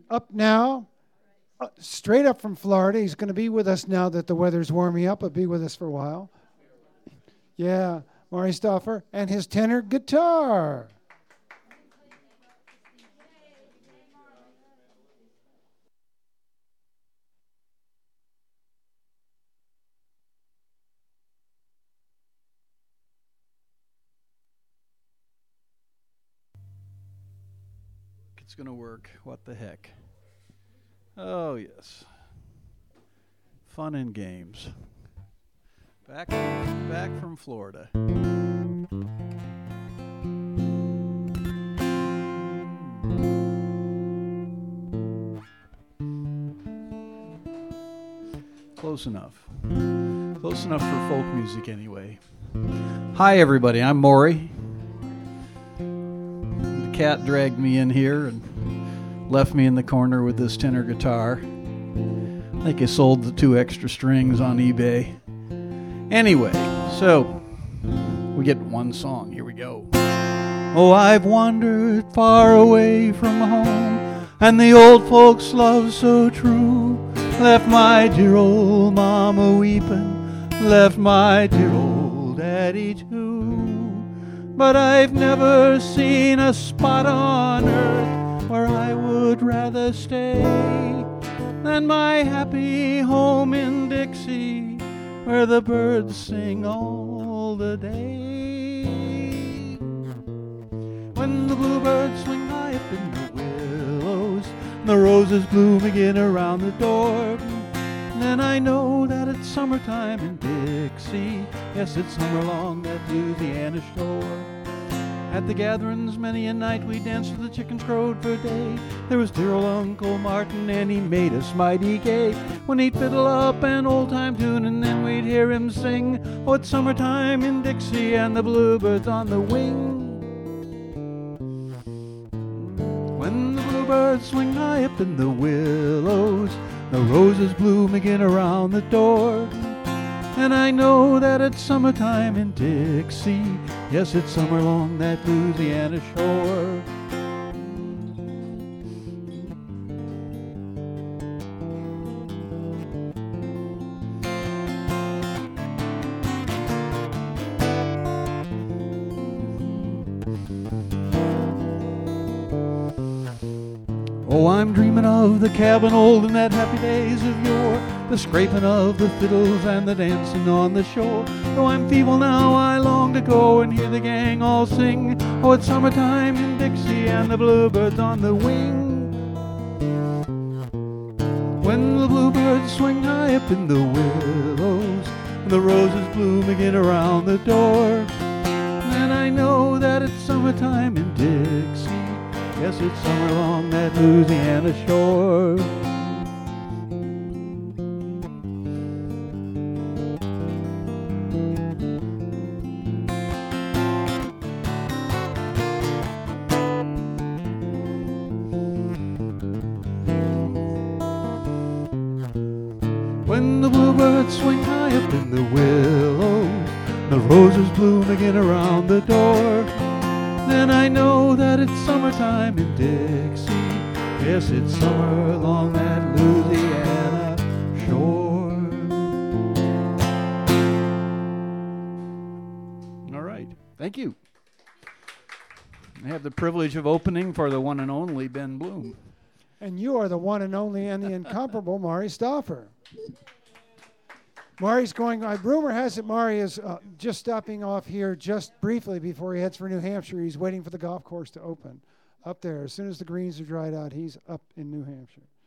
up now, straight up from Florida. He's going to be with us now that the weather's warming up. He'll be with us for a while. Yeah, Maury Stauffer and his tenor guitar. It's going to work. What the heck? Oh, yes. Fun and games. Back from Florida. Close enough. Close enough for folk music anyway. Hi, everybody. I'm Maury. The cat dragged me in here and left me in the corner with this tenor guitar. I think I sold the 2 extra strings on eBay. Anyway, so we get one song. Here we go. Oh, I've wandered far away from home, and the old folks' love so true. Left my dear old mama weeping, left my dear old daddy too. But I've never seen a spot on earth where I would rather stay than my happy home in Dixie, where the birds sing all the day. When the bluebirds swing high up in the willows, and the roses bloom again around the door, then I know that it's summertime in Dixie. Yes, it's summer along that Louisiana shore. At the gatherings many a night we danced till the chickens crowed for day. There was dear old Uncle Martin, and he made us mighty gay. When he'd fiddle up an old-time tune, and then we'd hear him sing, oh, it's summertime in Dixie, and the bluebirds on the wing. When the bluebirds swing high up in the willows, the roses bloom again around the door, and I know that it's summertime in Dixie. Yes, it's summer along that Louisiana shore. Oh, I'm dreaming of the cabin old and that happy days of yore, the scraping of the fiddles and the dancing on the shore. Though I'm feeble now, I long to go and hear the gang all sing, oh, it's summertime in Dixie, and the bluebirds on the wing. When the bluebirds swing high up in the willows, and the roses bloom again around the door, then I know that it's summertime in Dixie. Yes, it's summer along that Louisiana shore. When the bluebirds swing high up in the willows, the roses bloom again around the door, then I know that it's summertime in Dixie. Yes, it's summer along that Louisiana shore. All right, thank you. I have the privilege of opening for the one and only Ben Bloom. And you are the one and only and the incomparable Maury Stauffer. Maury's going, rumor has it Maury is just stopping off here just briefly before he heads for New Hampshire. He's waiting for the golf course to open up there. As soon as the greens are dried out, he's up in New Hampshire.